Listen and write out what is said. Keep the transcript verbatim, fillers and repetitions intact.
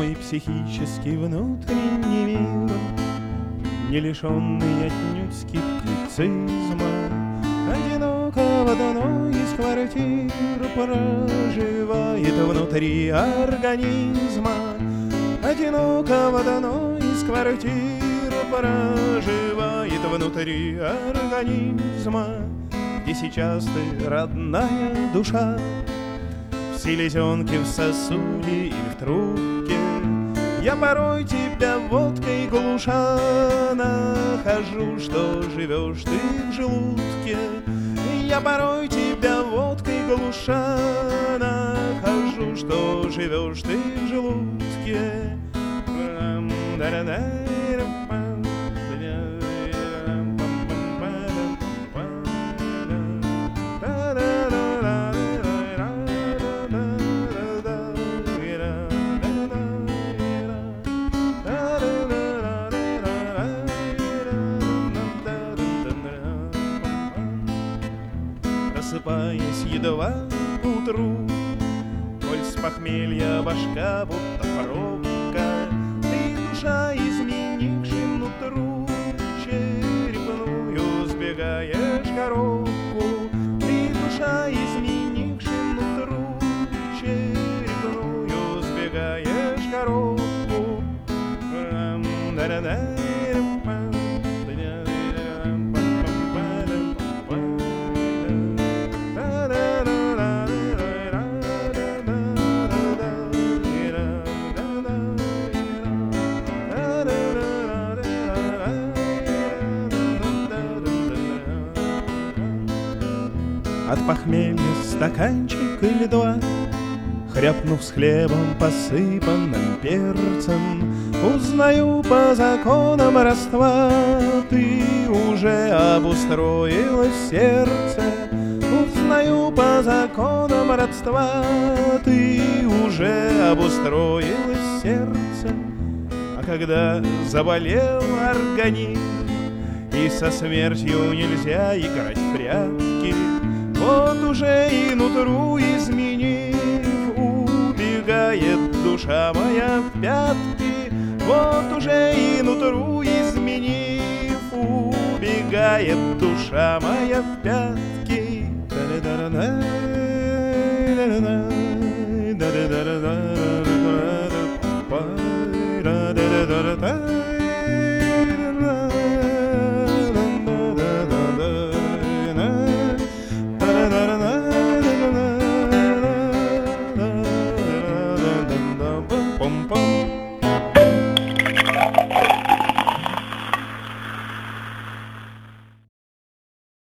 мой психический внутренний мир, не лишенный отнюдь скептицизма, одиноко в одной из квартир проживает внутри организма. Одиноко в одной из квартир проживает внутри организма, где сейчас ты, родная душа, в селезенке, в сосуде или в трубке. Я порой тебя водкой глуша нахожу, что живешь ты в желудке. Я порой тебя водкой глуша нахожу, что живешь ты в желудке. Просыпаясь едва утру, коль с похмелья башка будто пробка, ты, душа, изменившим нутру, черепную сбегаешь коробку. Ты, душа, изменившим нутру, черепную сбегаешь коробку. От похмелья стаканчик или два, хряпнув с хлебом, посыпанным перцем, узнаю по законам родства, ты уже обустроилась в сердце. Узнаю по законам родства, ты уже обустроилась в сердце. А когда заболел организм, и со смертью нельзя играть в прятки, вот уже и нутру изменив, убегает душа моя в пятки. Вот уже и нутру изменив, убегает душа моя в пятки. Да-да-да-да-да, да-да-да-да-да.